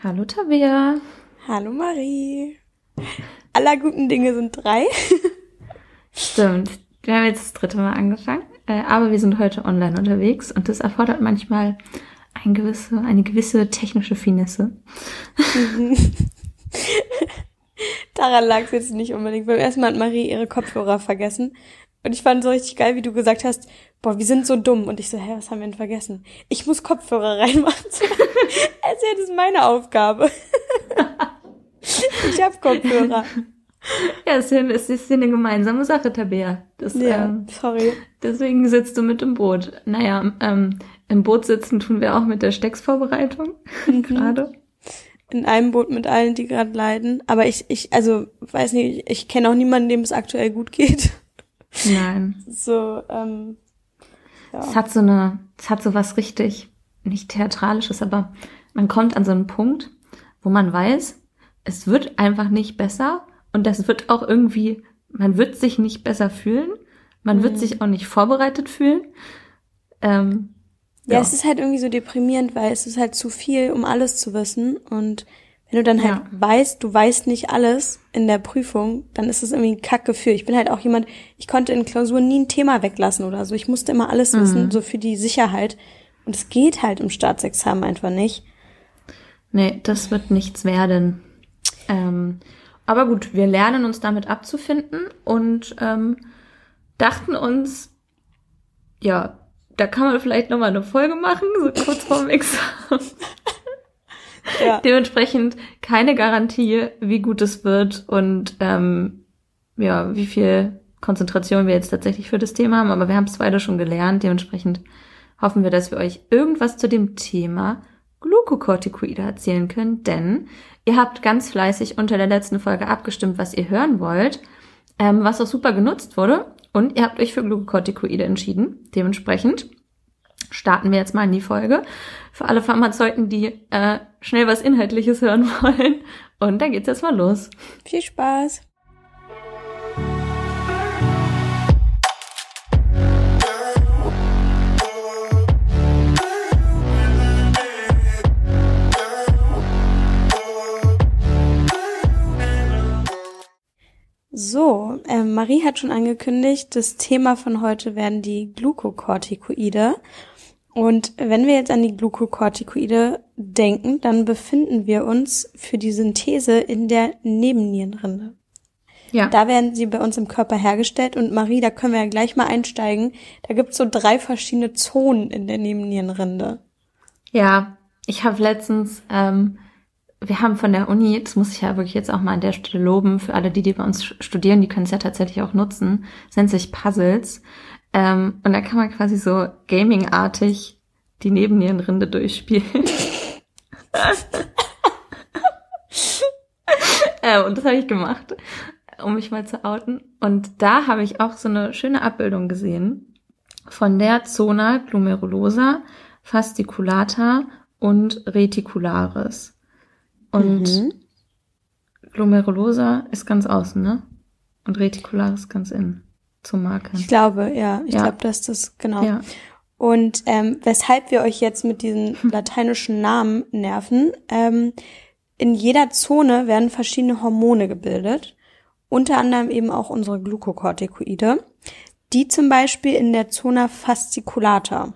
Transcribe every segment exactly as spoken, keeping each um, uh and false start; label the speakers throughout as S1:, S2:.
S1: Hallo Tabea.
S2: Hallo Marie. Aller guten Dinge sind drei.
S1: Stimmt, wir haben jetzt das dritte Mal angefangen, äh, aber wir sind heute online unterwegs und das erfordert manchmal ein gewisse, eine gewisse technische Finesse.
S2: Mhm. Daran lag es jetzt nicht unbedingt. Beim ersten Mal hat Marie ihre Kopfhörer vergessen. Und ich fand so richtig geil, wie du gesagt hast, boah, wir sind so dumm. Und ich so, hä, was haben wir denn vergessen? Ich muss Kopfhörer reinmachen. Also, ja, das ist meine Aufgabe. Ich hab Kopfhörer.
S1: Ja, es ist, ist eine gemeinsame Sache, Tabea. Das,
S2: ja,
S1: ähm,
S2: sorry.
S1: Deswegen sitzt du mit im Boot. Naja, ähm, im Boot sitzen tun wir auch mit der Stecksvorbereitung
S2: Mhm.
S1: gerade.
S2: In einem Boot mit allen, die gerade leiden. Aber ich, ich, also, weiß nicht, ich kenne auch niemanden, dem es aktuell gut geht.
S1: Nein.
S2: So, ähm, ja.
S1: Es hat so eine, es hat so was richtig, nicht Theatralisches, aber man kommt an so einen Punkt, wo man weiß, es wird einfach nicht besser und das wird auch irgendwie, man wird sich nicht besser fühlen, man wird
S2: Mhm.
S1: sich auch nicht vorbereitet fühlen. Ähm,
S2: Ja,
S1: ja,
S2: es ist halt irgendwie so deprimierend, weil es ist halt zu viel, um alles zu wissen. Und wenn du dann halt
S1: Ja.
S2: weißt, du weißt nicht alles in der Prüfung, dann ist es irgendwie ein Kackgefühl. Ich bin halt auch jemand, ich konnte in Klausuren nie ein Thema weglassen oder so. Ich musste immer alles
S1: Mhm.
S2: wissen, so für die Sicherheit. Und es geht halt im Staatsexamen einfach nicht.
S1: Nee, das wird nichts werden. Ähm, aber gut, wir lernen uns damit abzufinden und ähm, dachten uns, ja, da kann man vielleicht nochmal eine Folge machen, so kurz vorm Examen.
S2: Ja.
S1: Dementsprechend keine Garantie, wie gut es wird und ähm, ja, wie viel Konzentration wir jetzt tatsächlich für das Thema haben. Aber wir haben es beide schon gelernt. Dementsprechend hoffen wir, dass wir euch irgendwas zu dem Thema Glukokortikoide erzählen können. Denn ihr habt ganz fleißig unter der letzten Folge abgestimmt, was ihr hören wollt, ähm, was auch super genutzt wurde. Und ihr habt euch für Glukokortikoide entschieden. Dementsprechend starten wir jetzt mal in die Folge. Für alle Pharmazeuten, die äh, schnell was Inhaltliches hören wollen. Und dann geht's jetzt mal los.
S2: Viel Spaß. So, ähm, Marie hat schon angekündigt, das Thema von heute werden die Glukokortikoide. Und wenn wir jetzt an die Glukokortikoide denken, dann befinden wir uns für die Synthese in der Nebennierenrinde.
S1: Ja.
S2: Da werden sie bei uns im Körper hergestellt. Und Marie, da können wir ja gleich mal einsteigen. Da gibt's so drei verschiedene Zonen in der Nebennierenrinde.
S1: Ja, ich habe letztens, ähm, wir haben von der Uni, das muss ich ja wirklich jetzt auch mal an der Stelle loben, für alle die, die bei uns studieren, die können es ja tatsächlich auch nutzen. Es nennt sich Puzzles. Ähm, und da kann man quasi so Gaming-artig die Nebennierenrinde durchspielen. äh, und das habe ich gemacht, um mich mal zu outen. Und da habe ich auch so eine schöne Abbildung gesehen von der Zona glomerulosa, fasciculata und reticularis. Und
S2: Mhm.
S1: glomerulosa ist ganz außen, ne? Und reticularis ganz innen. Zum Markern.
S2: Ich glaube, ja. Ich
S1: Ja.
S2: glaube, dass das, genau.
S1: Ja.
S2: Und ähm, weshalb wir euch jetzt mit diesen lateinischen Namen nerven, ähm, in jeder Zone werden verschiedene Hormone gebildet, unter anderem eben auch unsere Glukokortikoide, die zum Beispiel in der Zona fasciculata.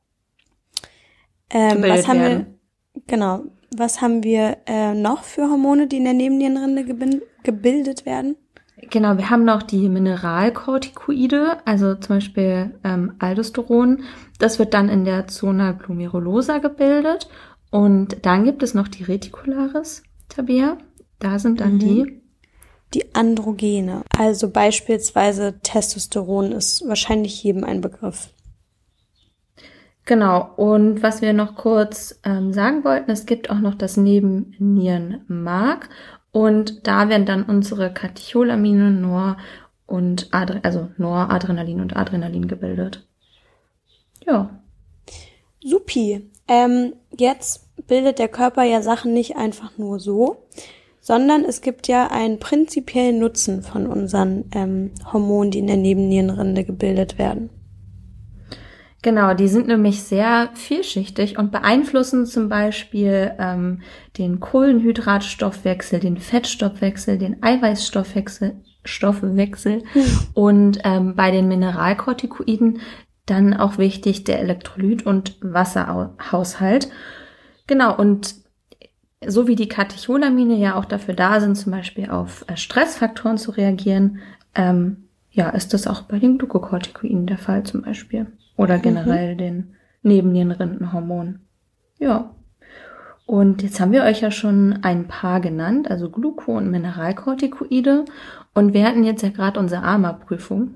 S2: Ähm,
S1: Gebildet
S2: was haben
S1: werden.
S2: wir, genau, was haben wir äh, noch für Hormone, die in der Nebennierenrinde gebin- gebildet werden?
S1: Genau, wir haben noch die Mineralkortikoide, also zum Beispiel ähm, Aldosteron. Das wird dann in der Zona glomerulosa gebildet. Und dann gibt es noch die Reticularis, Tabea. Da sind dann
S2: Mhm.
S1: die,
S2: Die Androgene, also beispielsweise Testosteron ist wahrscheinlich jedem ein Begriff.
S1: genau. Und was wir noch kurz ähm, sagen wollten, es gibt auch noch das Nebennierenmark. Und da werden dann unsere Katecholamine, Nor und Adre- also Noradrenalin und Adrenalin gebildet. Ja.
S2: Supi. Ähm, jetzt bildet der Körper ja Sachen nicht einfach nur so, sondern es gibt ja einen prinzipiellen Nutzen von unseren ähm, Hormonen, die in der Nebennierenrinde gebildet werden.
S1: Genau, die sind nämlich sehr vielschichtig und beeinflussen zum Beispiel ähm, den Kohlenhydratstoffwechsel, den Fettstoffwechsel, den Eiweißstoffwechsel Stoffwechsel
S2: Hm.
S1: und ähm, bei den Mineralkortikoiden dann auch wichtig der Elektrolyt- und Wasserhaushalt. Genau, und so wie die Katecholamine ja auch dafür da sind, zum Beispiel auf äh, Stressfaktoren zu reagieren, ähm, ja, ist das auch bei den Glukokortikoiden der Fall zum Beispiel. Oder generell mhm. den Nebennierenrindenhormonen. Ja. Und jetzt haben wir euch ja schon ein paar genannt, also Gluko- und Mineralkortikoide. Und wir hatten jetzt ja gerade unsere A M A-Prüfung.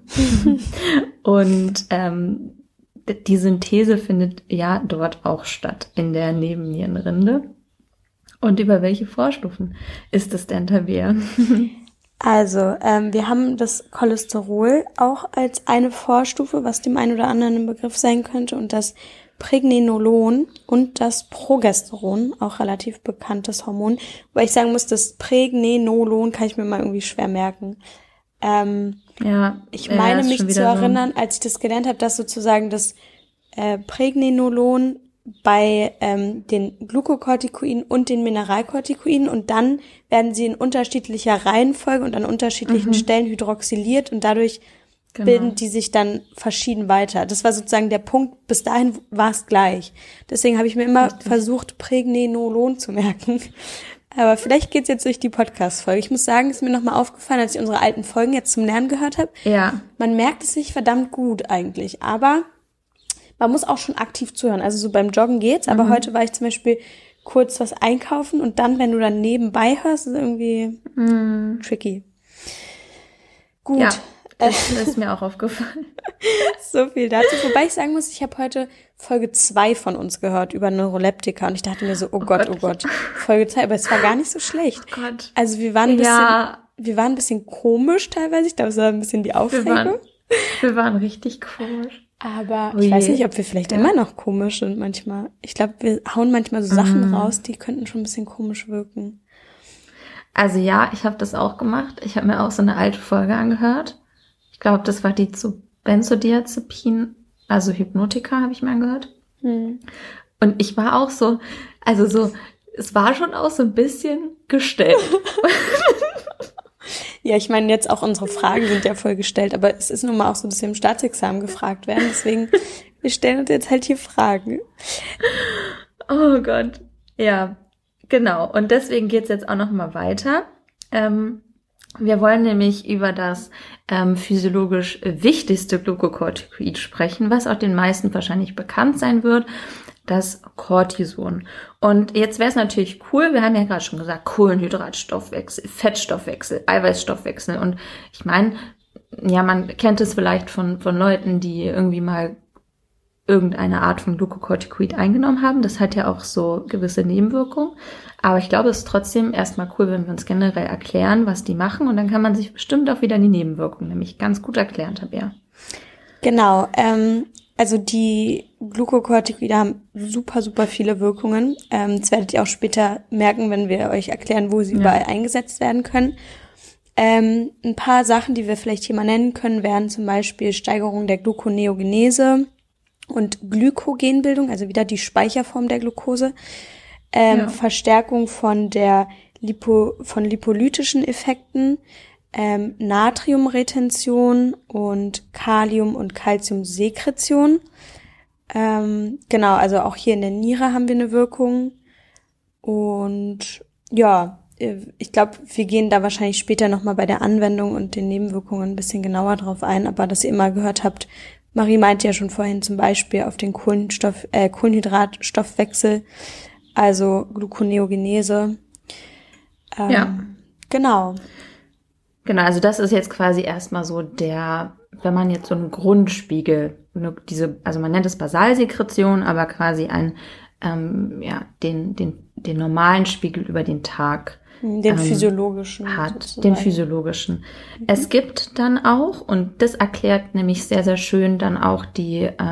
S1: Und ähm, die Synthese findet ja dort auch statt, in der Nebennierenrinde. Und über welche Vorstufen ist es denn, Tabea?
S2: Also, ähm, wir haben das Cholesterol auch als eine Vorstufe, was dem einen oder anderen ein Begriff sein könnte, und das Pregnenolon und das Progesteron, auch relativ bekanntes Hormon. Wobei ich sagen muss, das Pregnenolon kann ich mir mal irgendwie schwer merken. Ähm,
S1: ja,
S2: ich meine
S1: ja,
S2: mich zu erinnern, so, als ich das gelernt habe, dass sozusagen das äh, Pregnenolon bei ähm, den Glukokortikoiden und den Mineralkortikoiden, und dann werden sie in unterschiedlicher Reihenfolge und an unterschiedlichen mhm. Stellen hydroxyliert und dadurch genau. bilden die sich dann verschieden weiter. Das war sozusagen der Punkt, bis dahin war es gleich. Deswegen habe ich mir immer Richtig. versucht, Pregnenolon zu merken. Aber vielleicht geht's jetzt durch die Podcast-Folge. Ich muss sagen, ist mir nochmal aufgefallen, als ich unsere alten Folgen jetzt zum Lernen gehört habe.
S1: Ja.
S2: Man merkt es sich verdammt gut eigentlich, aber man muss auch schon aktiv zuhören. Also so beim Joggen geht's, aber mhm. heute war ich zum Beispiel kurz was einkaufen und dann, wenn du dann nebenbei hörst, ist irgendwie mhm. tricky. Gut.
S1: Ja, das ist mir auch aufgefallen.
S2: So viel dazu. Wobei ich sagen muss, ich habe heute Folge zwei von uns gehört über Neuroleptika und ich dachte mir so, oh, oh Gott, Gott, oh Gott, Folge zwei, aber es war gar nicht so schlecht.
S1: Oh Gott.
S2: Also wir waren ein bisschen,
S1: ja.
S2: wir waren ein bisschen komisch teilweise. Ich glaube, es war ein bisschen die Aufregung.
S1: Wir waren, wir waren richtig komisch.
S2: Aber ich weiß nicht, ob wir vielleicht ja. immer noch komisch sind manchmal. Ich glaube, wir hauen manchmal so Sachen mm. raus, die könnten schon ein bisschen komisch wirken.
S1: Also ja, ich habe das auch gemacht. Ich habe mir auch so eine alte Folge angehört. Ich glaube, das war die zu Benzodiazepin, also Hypnotika habe ich mir angehört.
S2: Hm.
S1: Und ich war auch so, also so, es war schon auch so ein bisschen gestellt.
S2: Ja, ich meine, jetzt auch unsere Fragen sind ja voll gestellt, aber es ist nun mal auch so, dass wir im Staatsexamen gefragt werden, deswegen, wir stellen uns jetzt halt hier Fragen.
S1: Oh Gott. Ja, genau. Und deswegen geht's jetzt auch noch mal weiter. Ähm, wir wollen nämlich über das ähm, physiologisch wichtigste Glukokortikoid sprechen, was auch den meisten wahrscheinlich bekannt sein wird, das Cortison. Und jetzt wäre es natürlich cool, wir haben ja gerade schon gesagt, Kohlenhydratstoffwechsel, Fettstoffwechsel, Eiweißstoffwechsel. Und ich meine, ja, man kennt es vielleicht von von Leuten, die irgendwie mal irgendeine Art von Glukokortikoid eingenommen haben. Das hat ja auch so gewisse Nebenwirkungen. Aber ich glaube, es ist trotzdem erstmal cool, wenn wir uns generell erklären, was die machen. Und dann kann man sich bestimmt auch wieder die Nebenwirkungen nämlich ganz gut erklären, Tabea.
S2: Genau, ähm, also die Glukokortikoide haben super, super viele Wirkungen. Ähm, das werdet ihr auch später merken, wenn wir euch erklären, wo sie ja. überall eingesetzt werden können. Ähm, ein paar Sachen, die wir vielleicht hier mal nennen können, wären zum Beispiel Steigerung der Gluconeogenese und Glykogenbildung, also wieder die Speicherform der Glucose, ähm, ja. Verstärkung von der Lipo, von lipolytischen Effekten, ähm, Natriumretention und Kalium- und Calciumsekretion. Ähm, genau, also auch hier in der Niere haben wir eine Wirkung. Und ja, ich glaube, wir gehen da wahrscheinlich später nochmal bei der Anwendung und den Nebenwirkungen ein bisschen genauer drauf ein, aber dass ihr immer gehört habt, Marie meinte ja schon vorhin zum Beispiel auf den Kohlenstoff, äh, Kohlenhydratstoffwechsel, also Gluconeogenese. Ähm,
S1: ja.
S2: Genau.
S1: Genau, also das ist jetzt quasi erstmal so der, wenn man jetzt so einen Grundspiegel, diese, also man nennt es Basalsekretion, aber quasi ein, ähm, ja, den, den, den normalen Spiegel über den Tag.
S2: Den ähm, physiologischen.
S1: Hat,
S2: sozusagen.
S1: den physiologischen. Mhm. Es gibt dann auch, und das erklärt nämlich sehr, sehr schön dann auch die ähm,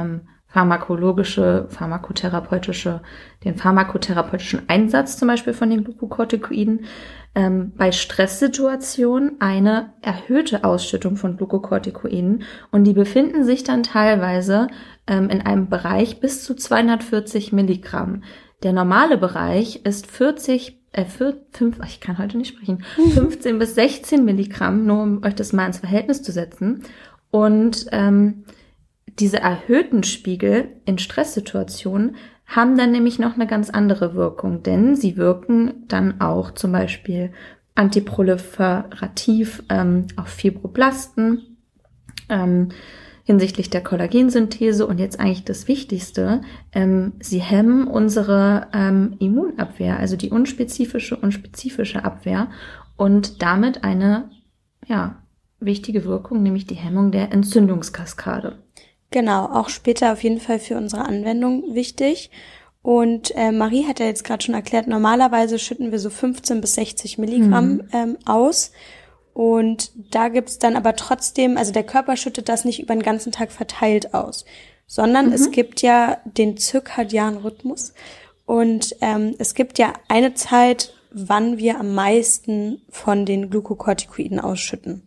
S1: pharmakologische, pharmakotherapeutische, den pharmakotherapeutischen Einsatz zum Beispiel von den Glukokortikoiden. Ähm, bei Stresssituationen eine erhöhte Ausschüttung von Glukokortikoiden und die befinden sich dann teilweise ähm, in einem Bereich bis zu zweihundertvierzig Milligramm. Der normale Bereich ist vierzig, äh, vier, fünf, ich kann heute nicht sprechen, fünfzehn bis sechzehn Milligramm, nur um euch das mal ins Verhältnis zu setzen. Und ähm, diese erhöhten Spiegel in Stresssituationen haben dann nämlich noch eine ganz andere Wirkung, denn sie wirken dann auch zum Beispiel antiproliferativ ähm, auf Fibroblasten ähm, hinsichtlich der Kollagensynthese und jetzt eigentlich das Wichtigste, ähm, sie hemmen unsere ähm, Immunabwehr, also die unspezifische und spezifische Abwehr und damit eine ja wichtige Wirkung, nämlich die Hemmung der Entzündungskaskade.
S2: Genau, auch später auf jeden Fall für unsere Anwendung wichtig. Und äh, Marie hat ja jetzt gerade schon erklärt, normalerweise schütten wir so fünfzehn bis sechzig Milligramm mhm. ähm, aus. Und da gibt's dann aber trotzdem, also der Körper schüttet das nicht über den ganzen Tag verteilt aus, sondern mhm. es gibt ja den zirkadianen Rhythmus. Und ähm, es gibt ja eine Zeit, wann wir am meisten von den Glukokortikoiden ausschütten.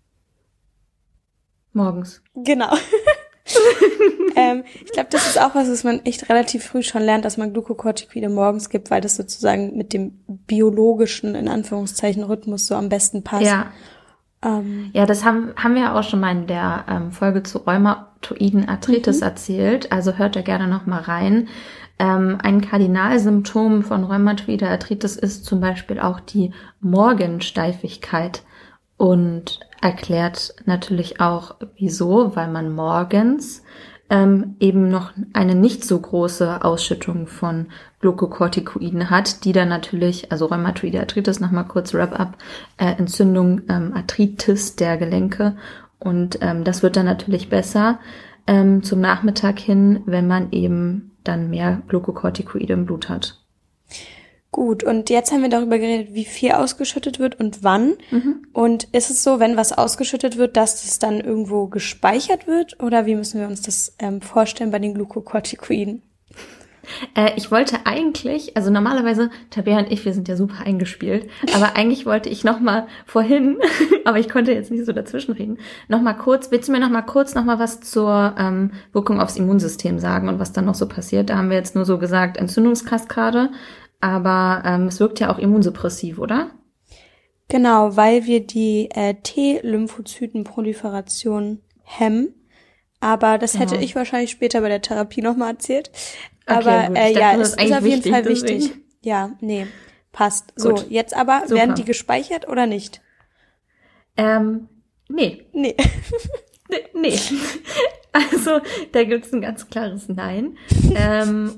S1: Morgens.
S2: Genau. ähm, ich glaube, das ist auch was, was man echt relativ früh schon lernt, dass man Glukokortikoide morgens gibt, weil das sozusagen mit dem biologischen, in Anführungszeichen, Rhythmus so am besten passt.
S1: Ja, ähm, ja das haben haben wir auch schon mal in der ähm, Folge zu rheumatoiden Arthritis mhm. erzählt, also hört da gerne noch mal rein. Ähm, ein Kardinalsymptom von rheumatoider Arthritis ist zum Beispiel auch die Morgensteifigkeit und erklärt natürlich auch, wieso, weil man morgens ähm, eben noch eine nicht so große Ausschüttung von Glukokortikoiden hat, die dann natürlich, also rheumatoide Arthritis, nochmal kurz Wrap-up, äh, Entzündung, ähm, Arthritis der Gelenke und ähm, das wird dann natürlich besser ähm, zum Nachmittag hin, wenn man eben dann mehr Glukokortikoide im Blut hat.
S2: Gut, und jetzt haben wir darüber geredet, wie viel ausgeschüttet wird und wann. Mhm. Und ist es so, wenn was ausgeschüttet wird, dass das dann irgendwo gespeichert wird? Oder wie müssen wir uns das ähm, vorstellen bei den Glukokortikoiden?
S1: Äh, ich wollte eigentlich, also normalerweise, Tabea und ich, wir sind ja super eingespielt, aber eigentlich wollte ich noch mal vorhin, aber ich konnte jetzt nicht so dazwischenreden, noch mal kurz, willst du mir noch mal kurz noch mal was zur ähm, Wirkung aufs Immunsystem sagen und was dann noch so passiert? Da haben wir jetzt nur so gesagt, Entzündungskaskade. Aber ähm, es wirkt ja auch immunsuppressiv, oder?
S2: Genau, weil wir die äh, T-Lymphozytenproliferation hemmen. Aber das hätte genau. ich wahrscheinlich später bei der Therapie nochmal erzählt. Aber
S1: okay,
S2: äh,
S1: dachte,
S2: ja, es ist auf jeden
S1: wichtig,
S2: Fall
S1: deswegen.
S2: wichtig. Ja, nee, passt. So, gut. Jetzt aber, super. Werden die gespeichert oder nicht?
S1: Ähm, nee.
S2: Nee.
S1: nee, nee. Also, da gibt's ein ganz klares Nein. ähm...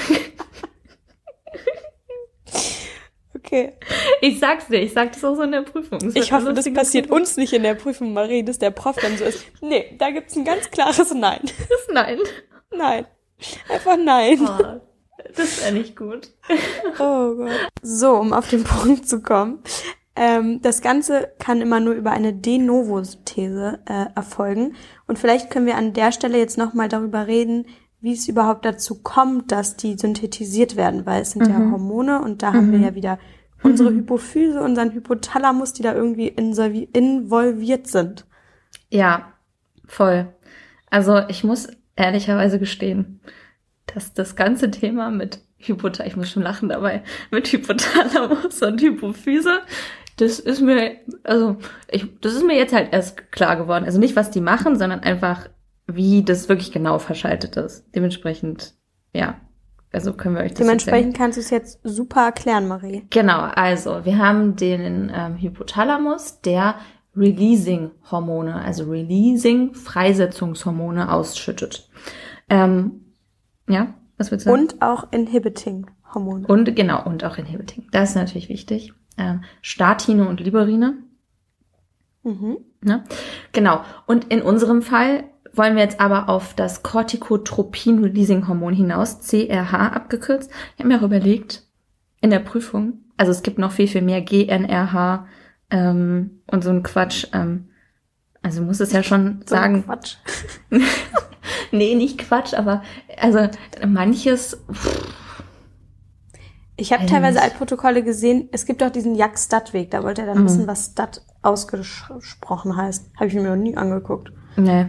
S2: Okay.
S1: Ich sag's dir, ich sag das auch so in der Prüfung. Das
S2: ich hoffe, das passiert Prüfung. Uns nicht in der Prüfung, Marie, dass der Prof dann so ist. Nee, da gibt's ein ganz klares Nein.
S1: Das Nein.
S2: Nein. Einfach Nein.
S1: Oh, das wäre nicht gut.
S2: Oh Gott. So, um auf den Punkt zu kommen. Ähm, das Ganze kann immer nur über eine De Novo-Synthese äh, erfolgen. Und vielleicht können wir an der Stelle jetzt nochmal darüber reden, wie es überhaupt dazu kommt, dass die synthetisiert werden, weil es sind mhm. ja Hormone und da mhm. haben wir ja wieder unsere Hypophyse, unseren Hypothalamus, die da irgendwie involviert sind.
S1: Ja, voll. Also ich muss ehrlicherweise gestehen, dass das ganze Thema mit Hypothalamus, ich muss schon lachen dabei, mit Hypothalamus und Hypophyse, das ist mir, also ich, das ist mir jetzt halt erst klar geworden. Also nicht, was die machen, sondern einfach, wie das wirklich genau verschaltet ist. Dementsprechend, ja, also können wir euch das
S2: Dementsprechend erzählen. Kannst du es jetzt super erklären, Marie.
S1: Genau, also wir haben den ähm, Hypothalamus, der Releasing-Hormone, also Releasing-Freisetzungshormone ausschüttet. Ähm, ja, was willst du sagen?
S2: Und auch Inhibiting-Hormone.
S1: Und genau, und auch Inhibiting. Das ist natürlich wichtig. Ähm, Statine und Liberine.
S2: Mhm.
S1: Ne? Genau. Und in unserem Fall wollen wir jetzt aber auf das Corticotropin-Releasing-Hormon hinaus, C R H abgekürzt. Ich habe mir auch überlegt, in der Prüfung, also es gibt noch viel, viel mehr G N R H ähm, und so ein Quatsch. Ähm, also muss es ja schon
S2: so
S1: sagen.
S2: Quatsch.
S1: Nee, nicht Quatsch, aber also manches... Pff,
S2: ich habe teilweise Altprotokolle gesehen, es gibt auch diesen Jack-Stat-Weg, da wollte er dann
S1: mhm.
S2: wissen, was Stat ausgesprochen heißt. Habe ich mir noch nie angeguckt.
S1: Nee.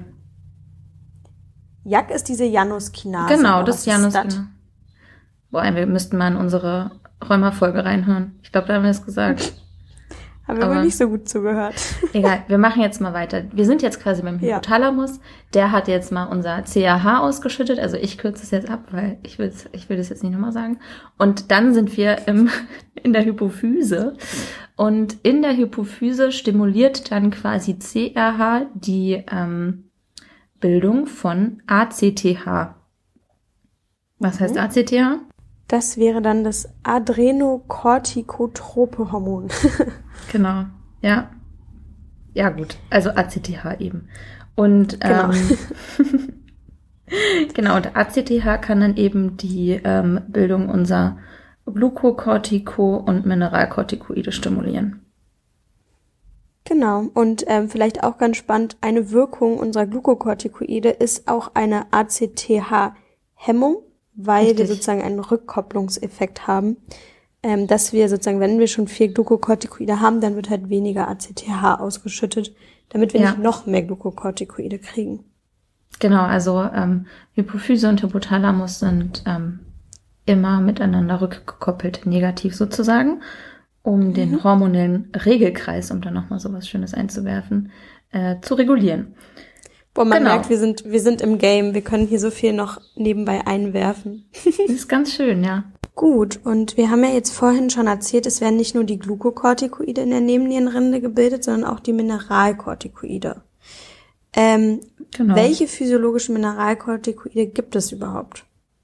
S2: Jack ist diese Januskinase.
S1: Genau, das ist Januskinase. Boah, wir müssten mal in unsere Rheuma-Folge reinhören. Ich glaube, da haben wir es gesagt.
S2: Haben wir wohl nicht so gut zugehört.
S1: Egal, wir machen jetzt mal weiter. Wir sind jetzt quasi beim Hypothalamus. Ja. Der hat jetzt mal unser C A H ausgeschüttet. Also ich kürze es jetzt ab, weil ich will ich will das jetzt nicht nochmal sagen. Und dann sind wir im, in der Hypophyse. Und in der Hypophyse stimuliert dann quasi C A H die ähm, Bildung von A C T H. Was heißt A C T H?
S2: Das wäre dann das Adrenokortikotrope Hormon.
S1: Genau, ja. Ja gut, also A C T H eben. Und
S2: genau,
S1: ähm, genau, und A C T H kann dann eben die ähm, Bildung unserer Glukokortiko- und Mineralkortikoide stimulieren.
S2: Genau, und ähm, vielleicht auch ganz spannend, eine Wirkung unserer Glukokortikoide ist auch eine A C T H-Hemmung, weil Richtig. wir sozusagen einen Rückkopplungseffekt haben, ähm, dass wir sozusagen, wenn wir schon viel Glukokortikoide haben, dann wird halt weniger A C T H ausgeschüttet, damit wir ja. nicht noch mehr Glukokortikoide kriegen.
S1: Genau, also ähm, Hypophyse und Hypothalamus sind ähm, immer miteinander rückgekoppelt, negativ sozusagen, um mhm. den hormonellen Regelkreis, um da nochmal so was Schönes einzuwerfen, äh, zu regulieren.
S2: Boah, man
S1: genau.
S2: merkt, wir sind, wir sind im Game. Wir können hier so viel noch nebenbei einwerfen.
S1: Das ist ganz schön, ja.
S2: Gut, und wir haben ja jetzt vorhin schon erzählt, es werden nicht nur die Glukokortikoide in der Nebennierenrinde gebildet, sondern auch die Mineralkortikoide. Ähm, genau. Welche physiologischen Mineralkortikoide gibt es überhaupt?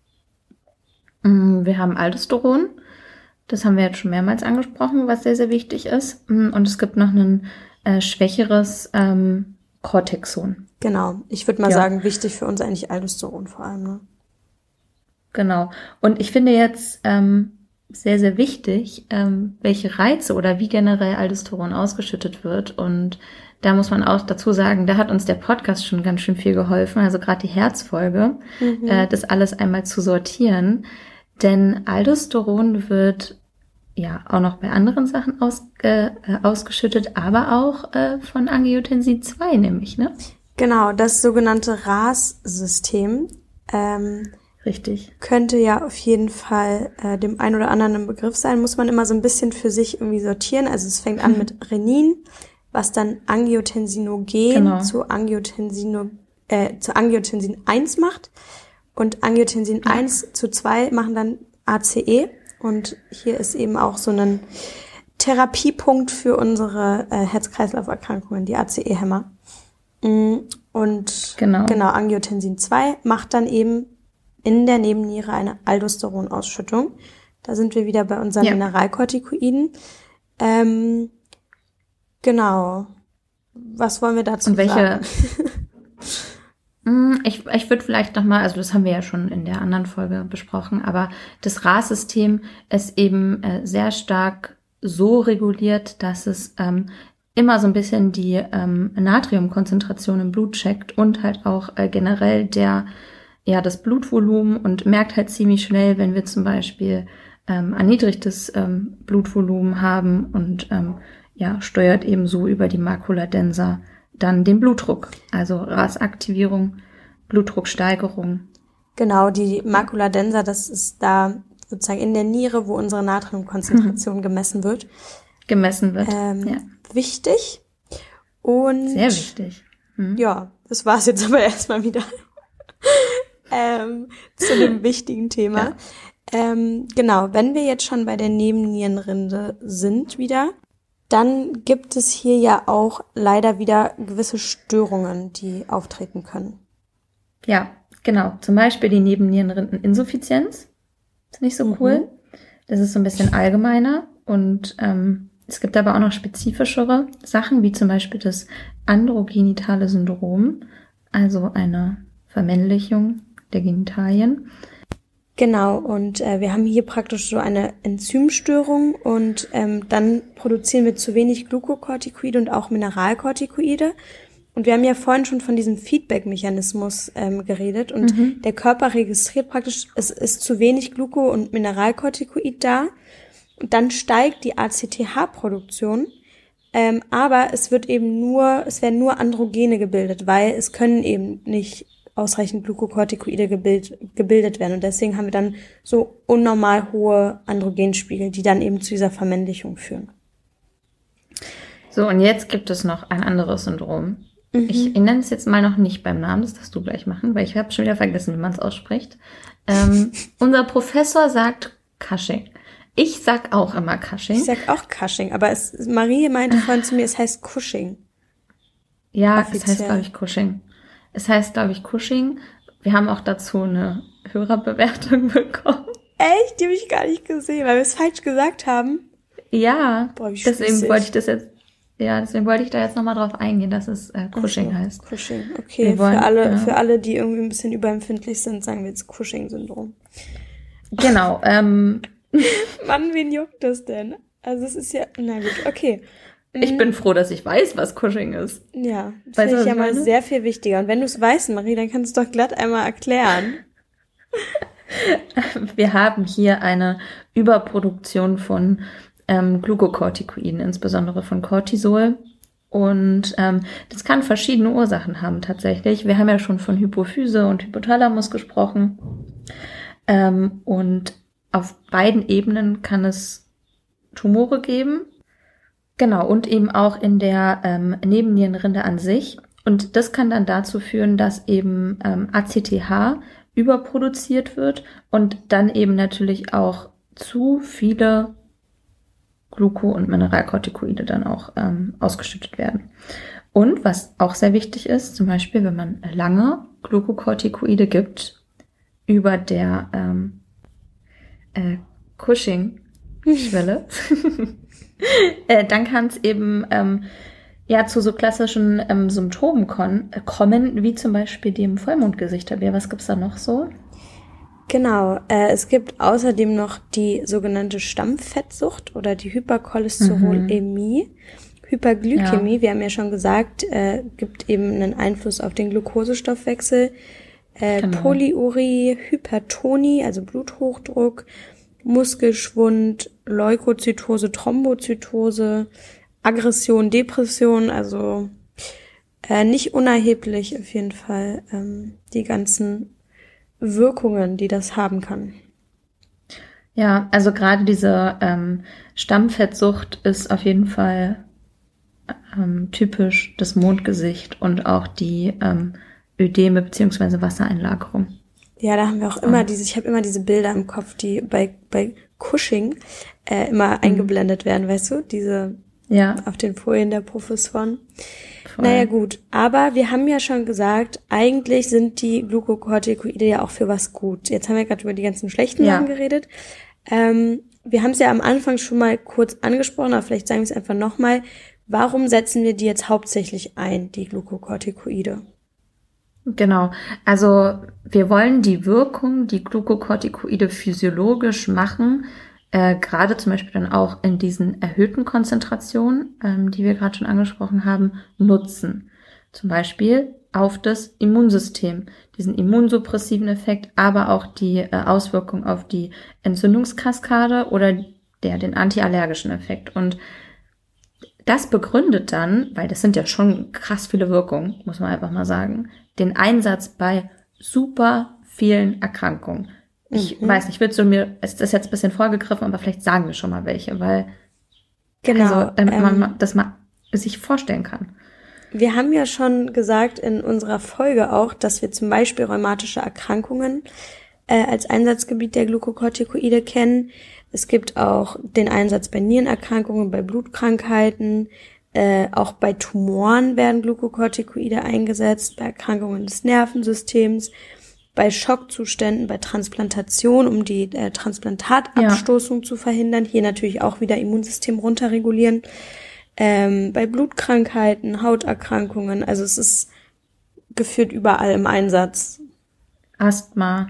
S1: Wir haben Aldosteron. Das haben wir jetzt schon mehrmals angesprochen, was sehr, sehr wichtig ist. Und es gibt noch ein äh, schwächeres ähm, Cortexon.
S2: Genau. Ich würde mal ja. sagen, wichtig für uns eigentlich Aldosteron vor allem, ne?
S1: Genau. Und ich finde jetzt ähm, sehr, sehr wichtig, ähm, welche Reize oder wie generell Aldosteron ausgeschüttet wird. Und da muss man auch dazu sagen, da hat uns der Podcast schon ganz schön viel geholfen, also gerade die Herzfolge, mhm. äh, das alles einmal zu sortieren. Denn Aldosteron wird ja auch noch bei anderen Sachen aus, äh, ausgeschüttet, aber auch äh, von Angiotensin zwei nämlich, ne?
S2: Genau, das sogenannte R A S-System. Ähm,
S1: Richtig.
S2: Könnte ja auf jeden Fall äh, dem einen oder anderen ein Begriff sein, muss man immer so ein bisschen für sich irgendwie sortieren. Also es fängt an mit Renin, was dann Angiotensinogen genau. zu Angiotensino, äh, zu Angiotensin eins macht. Und Angiotensin ja. eins zu zwei machen dann A C E. Und hier ist eben auch so ein Therapiepunkt für unsere äh, Herz-Kreislauf-Erkrankungen, die A C E-Hämmer. Und genau. genau, Angiotensin zwei macht dann eben in der Nebenniere eine Aldosteronausschüttung. Da sind wir wieder bei unseren ja. Mineralkortikoiden. Ähm, genau. Was wollen wir dazu
S1: Und welche,
S2: sagen?
S1: Ich, ich würde vielleicht nochmal, also das haben wir ja schon in der anderen Folge besprochen, aber das R A S-System ist eben äh, sehr stark so reguliert, dass es ähm, immer so ein bisschen die ähm, Natriumkonzentration im Blut checkt und halt auch äh, generell der ja das Blutvolumen und merkt halt ziemlich schnell, wenn wir zum Beispiel ähm, erniedrigtes ähm, Blutvolumen haben und ähm, ja steuert eben so über die Macula densa dann den Blutdruck, also R A S-Aktivierung, Blutdrucksteigerung.
S2: Genau, die Macula densa, das ist da sozusagen in der Niere, wo unsere Natriumkonzentration mhm. gemessen wird.
S1: Gemessen wird,
S2: ähm,
S1: ja.
S2: Wichtig. Und
S1: sehr wichtig.
S2: Mhm. Ja, das war's jetzt aber erstmal wieder ähm, zu dem wichtigen Thema. Ja. Ähm, genau, wenn wir jetzt schon bei der Nebennierenrinde sind wieder, dann gibt es hier ja auch leider wieder gewisse Störungen, die auftreten können.
S1: Ja, genau. Zum Beispiel die Nebennierenrindeninsuffizienz. Ist nicht so cool. Mhm. Das ist so ein bisschen allgemeiner. Und ähm, es gibt aber auch noch spezifischere Sachen, wie zum Beispiel das androgenitale Syndrom, also eine Vermännlichung der Genitalien.
S2: Genau, und äh, wir haben hier praktisch so eine Enzymstörung und ähm, dann produzieren wir zu wenig Glukokortikoide und auch Mineralkortikoide. Und wir haben ja vorhin schon von diesem Feedback-Mechanismus ähm, geredet. Und mhm. der Körper registriert praktisch, es ist zu wenig Gluco- und Mineralkortikoid da. Und dann steigt die A C T H-Produktion. Ähm, aber es wird eben nur, es werden nur Androgene gebildet, weil es können eben nicht ausreichend Glukokortikoide gebild, gebildet werden. Und deswegen haben wir dann so unnormal hohe Androgenspiegel, die dann eben zu dieser Vermännlichung führen.
S1: So, und jetzt gibt es noch ein anderes Syndrom. Mhm. Ich, ich nenne es jetzt mal noch nicht beim Namen, das darfst du gleich machen, weil ich habe schon wieder vergessen, wie man es ausspricht. Ähm, unser Professor sagt Cushing. Ich sag auch immer Cushing.
S2: Ich sag auch Cushing, aber es, Marie meinte vorhin zu mir, es heißt Cushing.
S1: Ja, offiziell. Es heißt, glaube ich, Cushing. Es heißt, glaube ich, Cushing. Wir haben auch dazu eine Hörerbewertung bekommen.
S2: Echt? Die habe ich gar nicht gesehen, weil wir es falsch gesagt haben.
S1: Ja, Boah, deswegen wollte ich das jetzt, ja, deswegen wollte ich da jetzt nochmal drauf eingehen, dass es äh, Cushing so, heißt.
S2: Cushing, okay. Wollen, für alle, ja. für alle, die irgendwie ein bisschen überempfindlich sind, sagen wir jetzt Cushing-Syndrom.
S1: Genau, ähm.
S2: Mann, wen juckt das denn? Also es ist ja, na gut, okay.
S1: Ich bin froh, dass ich weiß, was Cushing ist.
S2: Ja, das finde ich ja mal sehr viel wichtiger. Und wenn du es weißt, Marie, dann kannst du es doch glatt einmal erklären.
S1: Wir haben hier eine Überproduktion von ähm, Glukokortikoiden, insbesondere von Cortisol. Und ähm, das kann verschiedene Ursachen haben tatsächlich. Wir haben ja schon von Hypophyse und Hypothalamus gesprochen. Ähm, und auf beiden Ebenen kann es Tumore geben. Genau, und eben auch in der ähm, Nebennierenrinde an sich. Und das kann dann dazu führen, dass eben ähm, A C T H überproduziert wird und dann eben natürlich auch zu viele Gluco- und Mineralkortikoide dann auch ähm, ausgeschüttet werden. Und was auch sehr wichtig ist, zum Beispiel, wenn man lange Glukokortikoide gibt, über der ähm, äh, Cushing-Schwelle, äh, dann kann es eben ähm, ja zu so klassischen ähm, Symptomen kon- äh, kommen, wie zum Beispiel dem Vollmondgesicht-Tabea. Was gibt's da noch so?
S2: Genau, äh, es gibt außerdem noch die sogenannte Stammfettsucht oder die Hypercholesterolämie. Mhm. Hyperglykämie, ja. Wir haben ja schon gesagt, äh, gibt eben einen Einfluss auf den Glukosestoffwechsel. Äh, genau. Polyurie, Hypertonie, also Bluthochdruck, Muskelschwund, Leukozytose, Thrombozytose, Aggression, Depression, also äh, nicht unerheblich auf jeden Fall ähm, die ganzen Wirkungen, die das haben kann.
S1: Ja, also gerade diese ähm, Stammfettsucht ist auf jeden Fall ähm, typisch das Mondgesicht und auch die ähm, Ödeme bzw. Wassereinlagerung.
S2: Ja, da haben wir auch immer oh. diese, ich habe immer diese Bilder im Kopf, die bei bei Cushing äh, immer mhm. eingeblendet werden, weißt du, diese ja. auf den Folien der Professoren. Voll. Naja gut, aber wir haben ja schon gesagt, eigentlich sind die Glukokortikoide ja auch für was gut. Jetzt haben wir gerade über die ganzen schlechten ja. Sachen geredet. Ähm, wir haben es ja am Anfang schon mal kurz angesprochen, aber vielleicht sagen wir es einfach nochmal. Warum setzen wir die jetzt hauptsächlich ein, die Glukokortikoide?
S1: Genau, also wir wollen die Wirkung, die Glukokortikoide physiologisch machen, äh, gerade zum Beispiel dann auch in diesen erhöhten Konzentrationen, ähm, die wir gerade schon angesprochen haben, nutzen. Zum Beispiel auf das Immunsystem, diesen immunsuppressiven Effekt, aber auch die äh, Auswirkung auf die Entzündungskaskade oder der den antiallergischen Effekt. Und das begründet dann, weil das sind ja schon krass viele Wirkungen, muss man einfach mal sagen, den Einsatz bei super vielen Erkrankungen. Ich mhm. weiß nicht, willst du mir, es ist jetzt ein bisschen vorgegriffen, aber vielleicht sagen wir schon mal welche, weil, genau, also, damit ähm, man das mal sich vorstellen kann.
S2: Wir haben ja schon gesagt in unserer Folge auch, dass wir zum Beispiel rheumatische Erkrankungen äh, als Einsatzgebiet der Glukokortikoide kennen. Es gibt auch den Einsatz bei Nierenerkrankungen, bei Blutkrankheiten, äh, auch bei Tumoren werden Glukokortikoide eingesetzt, bei Erkrankungen des Nervensystems, bei Schockzuständen, bei Transplantation, um die äh, Transplantatabstoßung ja. zu verhindern. Hier natürlich auch wieder Immunsystem runterregulieren. Ähm, bei Blutkrankheiten, Hauterkrankungen, also es ist geführt überall im Einsatz.
S1: Asthma.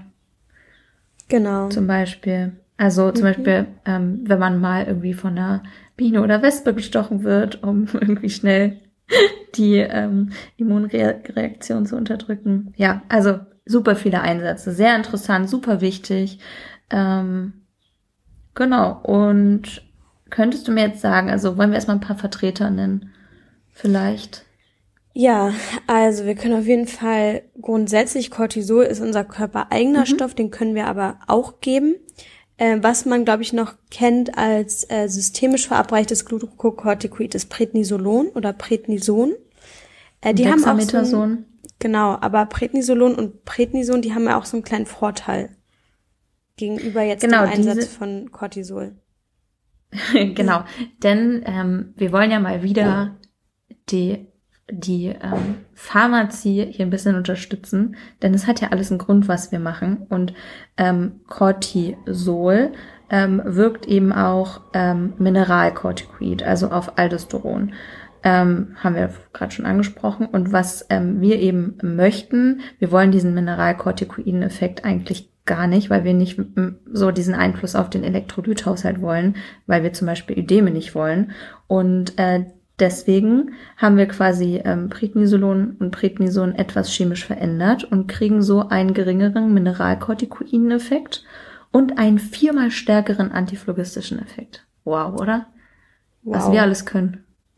S2: Genau.
S1: Zum Beispiel. Also zum mhm. Beispiel, ähm, wenn man mal irgendwie von einer Biene oder Wespe gestochen wird, um irgendwie schnell die ähm, Immunreaktion zu unterdrücken. Ja, also super viele Einsätze, sehr interessant, super wichtig. Ähm, genau, und könntest du mir jetzt sagen, also wollen wir erstmal ein paar Vertreter nennen, vielleicht?
S2: Ja, also wir können auf jeden Fall grundsätzlich, Cortisol ist unser körpereigener
S1: Mhm.
S2: Stoff, den können wir aber auch geben. Äh, was man, glaube ich, noch kennt als äh, systemisch verabreichtes Glucocorticoid ist Prednisolon oder Prednison. Äh, die haben auch so ein,
S1: Dexamethason.
S2: genau, aber Prednisolon und Prednison, die haben ja auch so einen kleinen Vorteil gegenüber jetzt
S1: Genau,
S2: dem Einsatz
S1: diese-
S2: von Cortisol.
S1: Genau, denn ähm, wir wollen ja mal wieder die die ähm, Pharmazie hier ein bisschen unterstützen, denn es hat ja alles einen Grund, was wir machen. Und ähm, Cortisol ähm, wirkt eben auch ähm, Mineralcorticoid, also auf Aldosteron. Ähm, haben wir gerade schon angesprochen. Und was ähm, wir eben möchten, wir wollen diesen Mineralcorticoiden-Effekt eigentlich gar nicht, weil wir nicht m, so diesen Einfluss auf den Elektrolythaushalt wollen, weil wir zum Beispiel Ödeme nicht wollen. Und äh, deswegen haben wir quasi ähm, Prednisolon und Prednison etwas chemisch verändert und kriegen so einen geringeren Mineralcorticoiden-Effekt und einen viermal stärkeren antiphloggistischen Effekt. Wow, oder? Was wir
S2: Wow.
S1: alles können.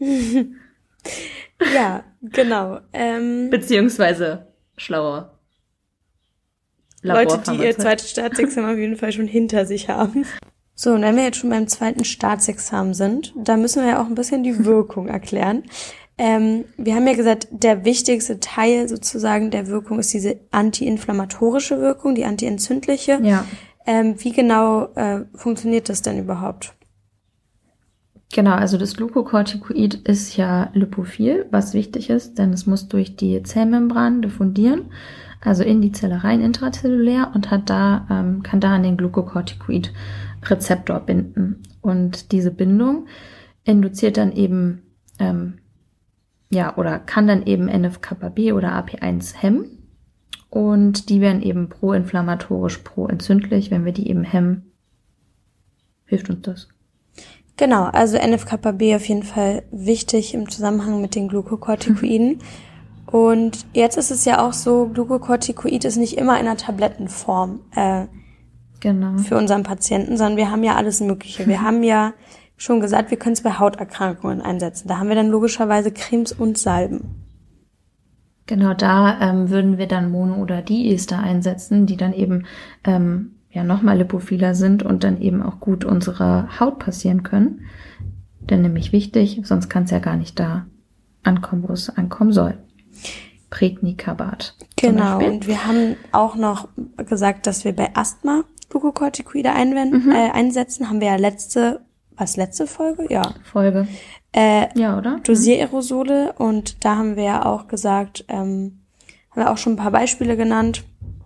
S2: Ja, genau. Ähm,
S1: Beziehungsweise schlauer
S2: Leute, die ihr
S1: Laborpharmazeut.
S2: zweites Staatsexamen auf jeden Fall schon hinter sich haben. So, und wenn wir jetzt schon beim zweiten Staatsexamen sind, da müssen wir ja auch ein bisschen die Wirkung erklären. Ähm, wir haben ja gesagt, der wichtigste Teil sozusagen der Wirkung ist diese antiinflammatorische Wirkung, die antientzündliche.
S1: Ja,
S2: Ähm, wie genau äh, funktioniert das denn überhaupt?
S1: genau. Also das Glucocorticoid ist ja lipophil, was wichtig ist, denn es muss durch die Zellmembran diffundieren, also in die Zelle rein, intrazellulär, und hat da ähm, kann da an den Glucocorticoid-Rezeptor binden. Und diese Bindung induziert dann eben ähm, ja oder kann dann eben N F kappa B oder A P eins hemmen. Und die werden eben proinflammatorisch, proentzündlich. Wenn wir die eben hemmen, hilft uns das.
S2: Genau, also N F kappa B auf jeden Fall wichtig im Zusammenhang mit den Glucocorticoiden. Und jetzt ist es ja auch so, Glucocorticoid ist nicht immer in einer Tablettenform äh,
S1: Genau.
S2: für unseren Patienten, sondern wir haben ja alles Mögliche. Wir haben ja schon gesagt, wir können es bei Hauterkrankungen einsetzen. Da haben wir dann logischerweise Cremes und Salben.
S1: Genau, da ähm, würden wir dann Mono- oder Diester einsetzen, die dann eben ähm, ja nochmal lipophiler sind und dann eben auch gut unsere Haut passieren können. Denn nämlich wichtig, sonst kann es ja gar nicht da ankommen, wo es ankommen soll. Prednicabat.
S2: Genau, und wir haben auch noch gesagt, dass wir bei Asthma Glucocorticoide einwenden, mhm. äh, einsetzen. Haben wir ja letzte, was, letzte Folge? Ja.
S1: Folge.
S2: Äh,
S1: ja, oder?
S2: Dosiererosole, und da haben wir ja auch gesagt, ähm, haben wir auch schon ein paar Beispiele genannt.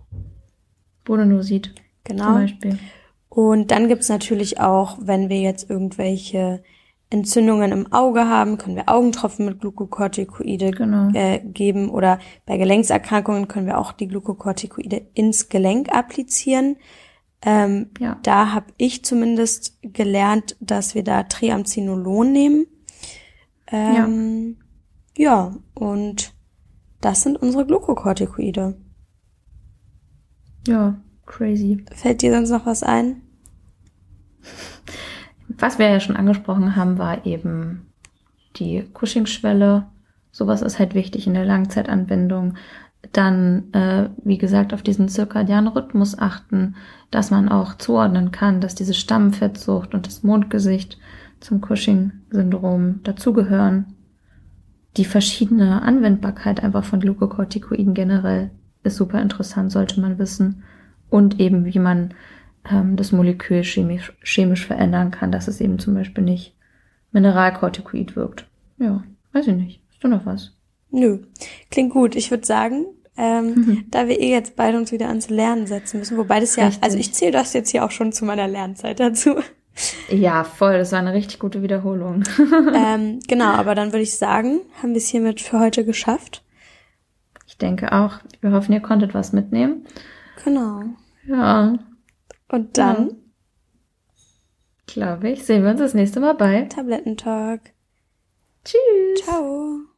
S1: Bononosid.
S2: Genau.
S1: Zum Beispiel.
S2: Und dann gibt's natürlich auch, wenn wir jetzt irgendwelche Entzündungen im Auge haben, können wir Augentropfen mit Glucocorticoide
S1: genau.
S2: äh, geben, oder bei Gelenkserkrankungen können wir auch die Glucocorticoide ins Gelenk applizieren. Ähm,
S1: ja.
S2: Da habe ich zumindest gelernt, dass wir da Triamcinolon nehmen. Ähm, ja. ja, und das sind unsere Glucocorticoide.
S1: Ja, crazy.
S2: Fällt dir sonst noch was ein?
S1: Was wir ja schon angesprochen haben, war eben die Cushing-Schwelle. Sowas ist halt wichtig in der Langzeitanwendung. Dann, äh, wie gesagt, auf diesen zirkadianen Rhythmus achten, dass man auch zuordnen kann, dass diese Stammfettsucht und das Mondgesicht zum Cushing-Syndrom dazugehören. Die verschiedene Anwendbarkeit einfach von Glucocorticoiden generell ist super interessant, sollte man wissen. Und eben, wie man ähm, das Molekül chemisch, chemisch verändern kann, dass es eben zum Beispiel nicht Mineralcorticoid wirkt. Ja, weiß ich nicht. Hast du noch was?
S2: Nö, klingt gut. Ich würde sagen, ähm, mhm. da wir eh jetzt beide uns wieder ans Lernen setzen müssen, wobei das ja, richtig. Also ich zähle das jetzt hier auch schon zu meiner Lernzeit dazu.
S1: Ja, voll, das war eine richtig gute Wiederholung.
S2: ähm, genau, aber dann würde ich sagen, haben wir es hiermit für heute geschafft.
S1: Ich denke auch. Wir hoffen, ihr konntet was mitnehmen.
S2: Genau.
S1: Ja.
S2: Und dann, ja.
S1: glaube ich, sehen wir uns das nächste Mal bei
S2: Tablettentalk.
S1: Tschüss.
S2: Ciao.